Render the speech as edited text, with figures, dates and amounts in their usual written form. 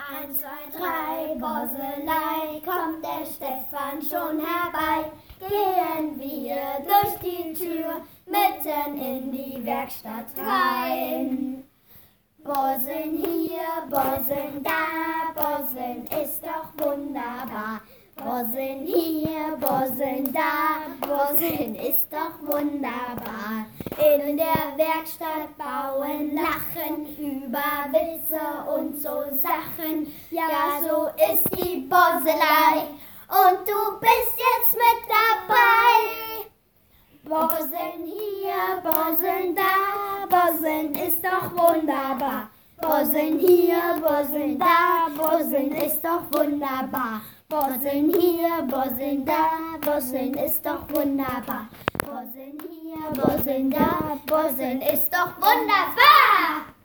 1, 2, 3, Borselei, kommt der Stefan schon herbei. Gehen wir durch die Tür, mitten in die Werkstatt rein. Borseln hier, Borseln da, Borseln ist doch wunderbar. Borseln hier, Borseln da, Borseln ist doch wunderbar. In der Werkstatt bauen, lachen über Witze und so Sachen. Ja, so ist die Borselei und du bist jetzt mit dabei. Borseln hier, Borseln da, Borseln ist doch wunderbar. Borseln hier, Borseln da, Borseln ist doch wunderbar. Borseln hier, Borseln da, Borseln ist doch wunderbar. Borseln hier, Borseln da, Borseln ist doch wunderbar.